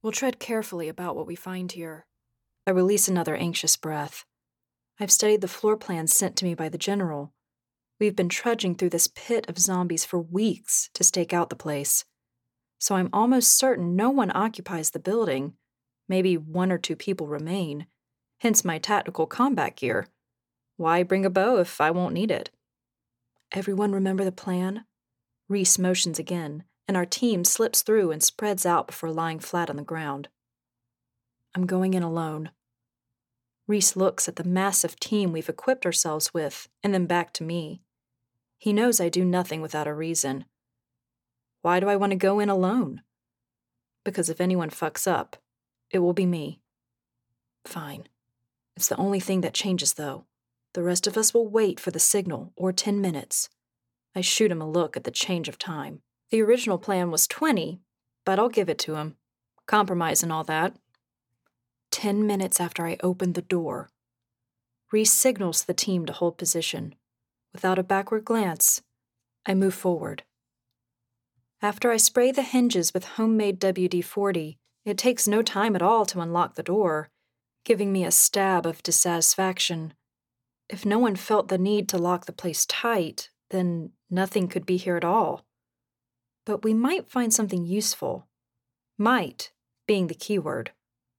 We'll tread carefully about what we find here. I release another anxious breath. I've studied the floor plans sent to me by the general. We've been trudging through this pit of zombies for weeks to stake out the place. So I'm almost certain no one occupies the building. Maybe one or two people remain. Hence my tactical combat gear. Why bring a bow if I won't need it? Everyone remember the plan? Reese motions again, and our team slips through and spreads out before lying flat on the ground. I'm going in alone. Reese looks at the massive team we've equipped ourselves with, and then back to me. He knows I do nothing without a reason. Why do I want to go in alone? Because if anyone fucks up, it will be me. Fine. It's the only thing that changes, though. The rest of us will wait for the signal, or 10 minutes. I shoot him a look at the change of time. The original plan was 20, but I'll give it to him. Compromise and all that. 10 minutes after I open the door. Reese signals to the team to hold position. Without a backward glance, I move forward. After I spray the hinges with homemade WD-40, it takes no time at all to unlock the door, giving me a stab of dissatisfaction. If no one felt the need to lock the place tight, then nothing could be here at all. But we might find something useful. Might being the key word.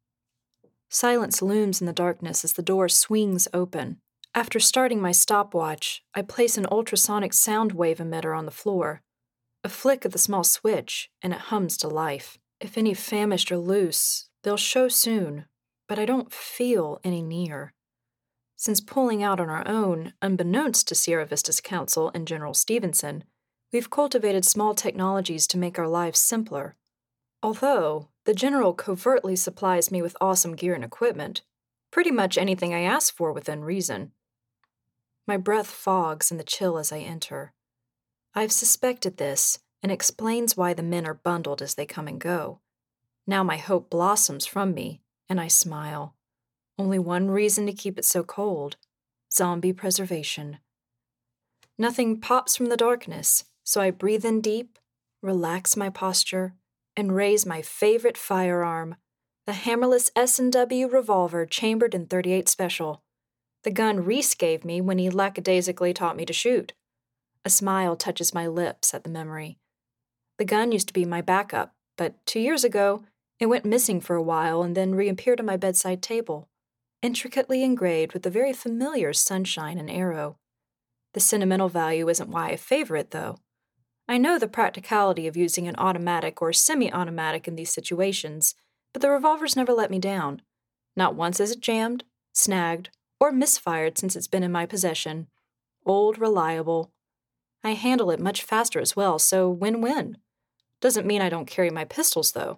Silence looms in the darkness as the door swings open. After starting my stopwatch, I place an ultrasonic sound wave emitter on the floor. A flick of the small switch, and it hums to life. If any famished are loose, they'll show soon, but I don't feel any near. Since pulling out on our own, unbeknownst to Sierra Vista's council and General Stevenson, we've cultivated small technologies to make our lives simpler. Although, the General covertly supplies me with awesome gear and equipment, pretty much anything I ask for within reason. My breath fogs in the chill as I enter. I've suspected this, and explains why the men are bundled as they come and go. Now my hope blossoms from me, and I smile. Only one reason to keep it so cold: zombie preservation. Nothing pops from the darkness, so I breathe in deep, relax my posture, and raise my favorite firearm, the hammerless S&W revolver chambered in .38 Special, the gun Reese gave me when he lackadaisically taught me to shoot. A smile touches my lips at the memory. The gun used to be my backup, but 2 years ago, it went missing for a while and then reappeared on my bedside table, intricately engraved with the very familiar sunshine and arrow. The sentimental value isn't why I favor it, though. I know the practicality of using an automatic or semi-automatic in these situations, but the revolver's never let me down. Not once has it jammed, snagged, or misfired since it's been in my possession. Old, reliable. I handle it much faster as well, so win-win. Doesn't mean I don't carry my pistols, though.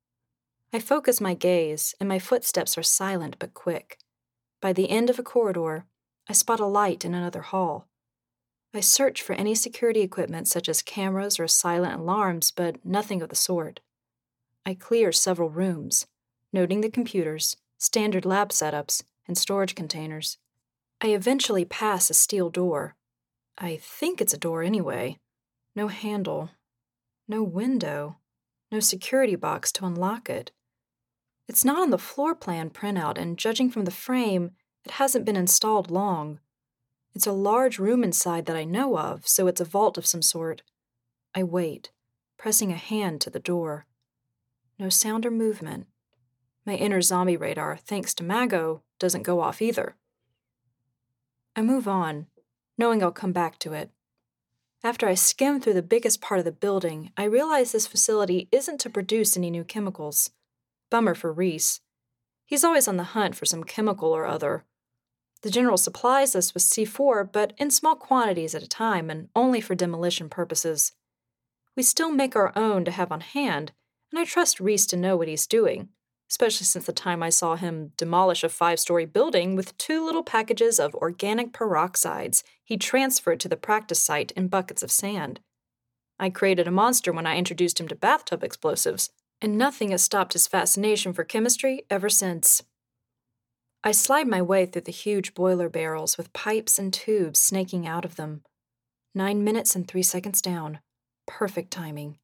I focus my gaze, and my footsteps are silent but quick. By the end of a corridor, I spot a light in another hall. I search for any security equipment such as cameras or silent alarms, but nothing of the sort. I clear several rooms, noting the computers, standard lab setups, and storage containers. I eventually pass a steel door. I think it's a door anyway. No handle. No window. No security box to unlock it. It's not on the floor plan printout, and judging from the frame, it hasn't been installed long. It's a large room inside that I know of, so it's a vault of some sort. I wait, pressing a hand to the door. No sound or movement. My inner zombie radar, thanks to Mago, doesn't go off either. I move on, knowing I'll come back to it. After I skim through the biggest part of the building, I realize this facility isn't to produce any new chemicals. Bummer for Reese. He's always on the hunt for some chemical or other. The General supplies us with C4, but in small quantities at a time and only for demolition purposes. We still make our own to have on hand, and I trust Reese to know what he's doing, especially since the time I saw him demolish a 5-story building with 2 little packages of organic peroxides he transferred to the practice site in buckets of sand. I created a monster when I introduced him to bathtub explosives, and nothing has stopped his fascination for chemistry ever since. I slide my way through the huge boiler barrels with pipes and tubes snaking out of them. 9 minutes and 3 seconds down. Perfect timing.